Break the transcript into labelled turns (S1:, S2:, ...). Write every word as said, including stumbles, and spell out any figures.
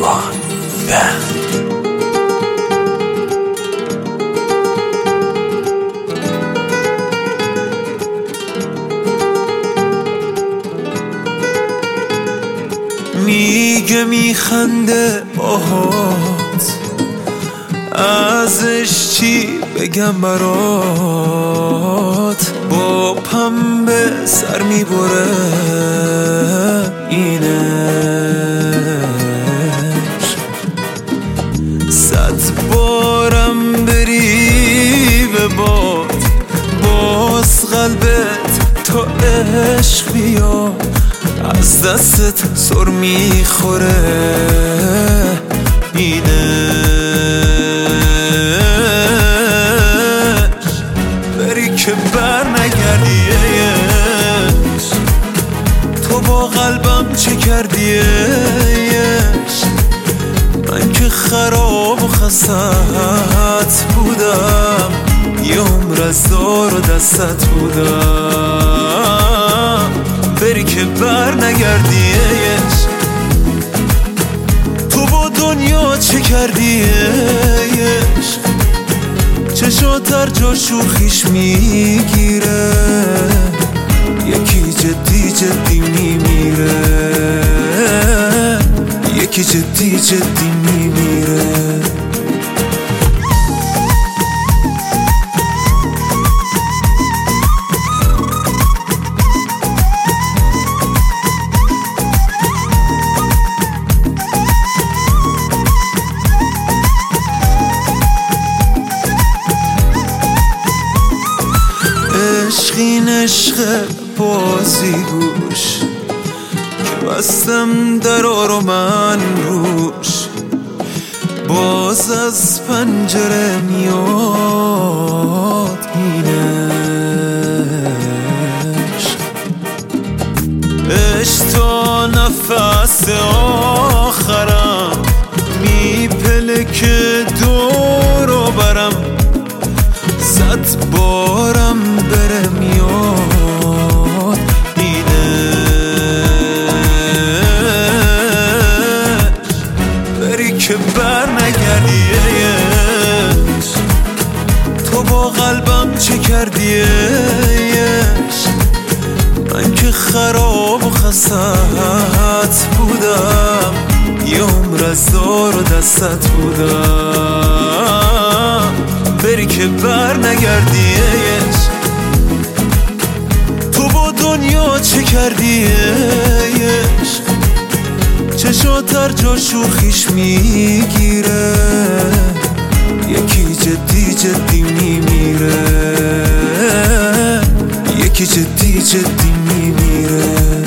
S1: One Band.
S2: میگه میخنده باهات، ازش چی بگم برات؟ با پنبه سر میبره اینش، صد بارم بری به باد باز قلبت تا عشق بیاد، از دستت سر میخوره اینش. بری که بر نگردیش، تو با قلبم چه کردیش؟ من که خراب و خستت بودم، یه عمر از دار و دستت بودم. بری که بر نگردیش، تو با دنیا چه کردیش؟ چشات هر جا شوخیش میگیره، یکی جدی جدی میمیره، یکی جدی جدی میمیره. عشقین عشق بازی گوش که بستم درا رو من روش، باز از پنجره میاد این عشق. عشق تا نفس آخرم میپلکه دور و برم، صد بارم بره میاد اینش. بری که بر نگردیش، تو با قلبم چه کردیش؟ من که خراب و خستت بودم، یه عمر از دار و دستت بودم. بری که بر نگردیش، تو با دنیا چه کردیش؟ چشات هر جا شوخیش میگیره، یکی جدی جدی میمیره، یکی جدی جدی میمیره.